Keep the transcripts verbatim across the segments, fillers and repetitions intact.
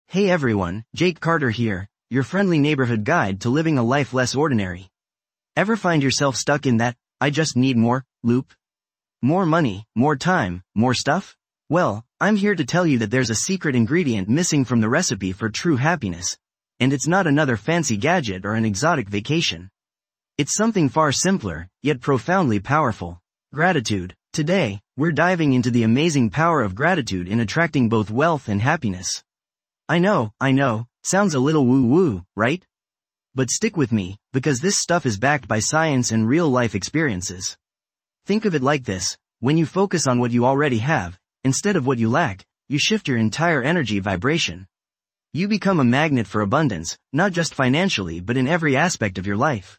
Hey everyone, Jake Carter here, your friendly neighborhood guide to living a life less ordinary. Ever find yourself stuck in that, I just need more, loop? More money, more time, more stuff? Well, I'm here to tell you that there's a secret ingredient missing from the recipe for true happiness. And it's not another fancy gadget or an exotic vacation. It's something far simpler, yet profoundly powerful. Gratitude. Today, we're diving into the amazing power of gratitude in attracting both wealth and happiness. I know, I know, sounds a little woo-woo, right? But stick with me, because this stuff is backed by science and real-life experiences. Think of it like this: when you focus on what you already have, instead of what you lack, you shift your entire energy vibration. You become a magnet for abundance, not just financially but in every aspect of your life.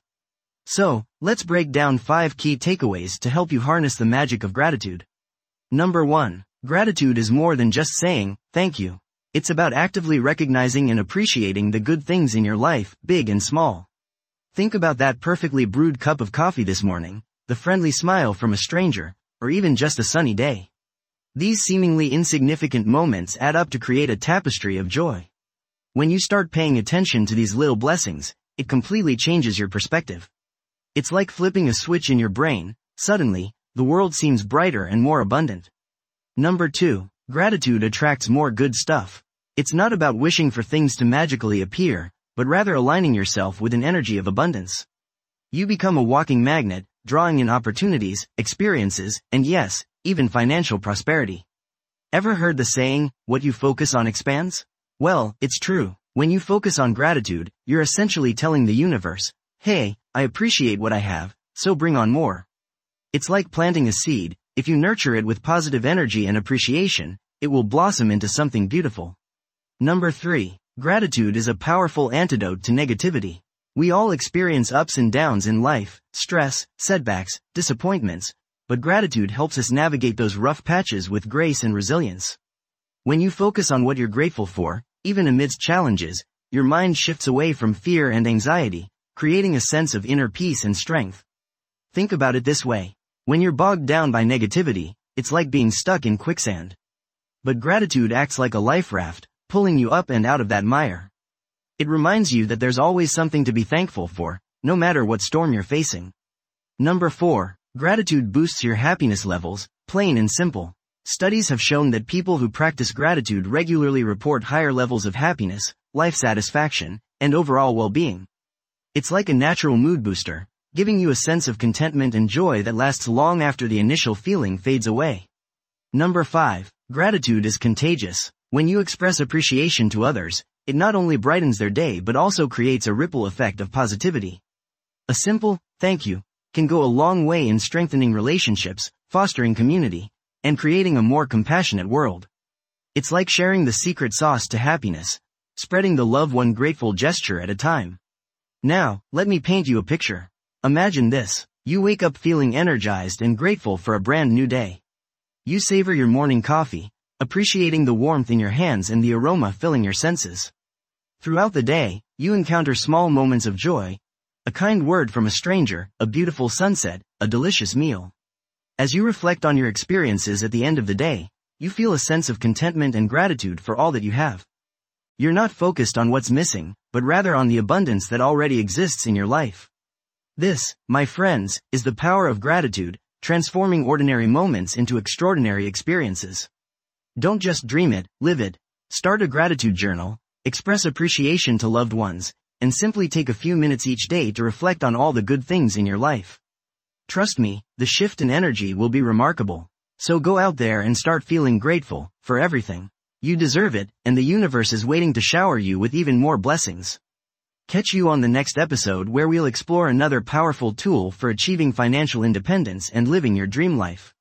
So, let's break down five key takeaways to help you harness the magic of gratitude. Number one. Gratitude is more than just saying, thank you. It's about actively recognizing and appreciating the good things in your life, big and small. Think about that perfectly brewed cup of coffee this morning, the friendly smile from a stranger, or even just a sunny day. These seemingly insignificant moments add up to create a tapestry of joy. When you start paying attention to these little blessings, it completely changes your perspective. It's like flipping a switch in your brain. Suddenly, the world seems brighter and more abundant. Number two. Gratitude attracts more good stuff. It's not about wishing for things to magically appear, but rather aligning yourself with an energy of abundance. You become a walking magnet, drawing in opportunities, experiences, and yes, even financial prosperity. Ever heard the saying, what you focus on expands? Well, it's true. When you focus on gratitude, you're essentially telling the universe, hey, I appreciate what I have, so bring on more. It's like planting a seed. If you nurture it with positive energy and appreciation, it will blossom into something beautiful. Number three. Gratitude is a powerful antidote to negativity. We all experience ups and downs in life, stress, setbacks, disappointments, but gratitude helps us navigate those rough patches with grace and resilience. When you focus on what you're grateful for, even amidst challenges, your mind shifts away from fear and anxiety, creating a sense of inner peace and strength. Think about it this way. When you're bogged down by negativity, it's like being stuck in quicksand. But gratitude acts like a life raft, pulling you up and out of that mire. It reminds you that there's always something to be thankful for, no matter what storm you're facing. Number four. Gratitude boosts your happiness levels, plain and simple. Studies have shown that people who practice gratitude regularly report higher levels of happiness, life satisfaction, and overall well-being. It's like a natural mood booster, giving you a sense of contentment and joy that lasts long after the initial feeling fades away. Number five. Gratitude is contagious. When you express appreciation to others, it not only brightens their day but also creates a ripple effect of positivity. A simple, thank you, can go a long way in strengthening relationships, fostering community, and creating a more compassionate world. It's like sharing the secret sauce to happiness, spreading the love one grateful gesture at a time. Now, let me paint you a picture. Imagine this. You wake up feeling energized and grateful for a brand new day. You savor your morning coffee, appreciating the warmth in your hands and the aroma filling your senses. Throughout the day, you encounter small moments of joy, a kind word from a stranger, a beautiful sunset, a delicious meal. As you reflect on your experiences at the end of the day, you feel a sense of contentment and gratitude for all that you have. You're not focused on what's missing, but rather on the abundance that already exists in your life. This, my friends, is the power of gratitude, transforming ordinary moments into extraordinary experiences. Don't just dream it, live it. Start a gratitude journal, express appreciation to loved ones, and simply take a few minutes each day to reflect on all the good things in your life. Trust me, the shift in energy will be remarkable. So go out there and start feeling grateful for everything. You deserve it, and the universe is waiting to shower you with even more blessings. Catch you on the next episode where we'll explore another powerful tool for achieving financial independence and living your dream life.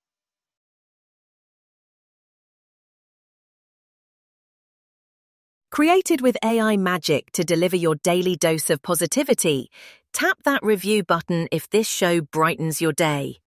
Created with A I magic to deliver your daily dose of positivity, tap that review button if this show brightens your day.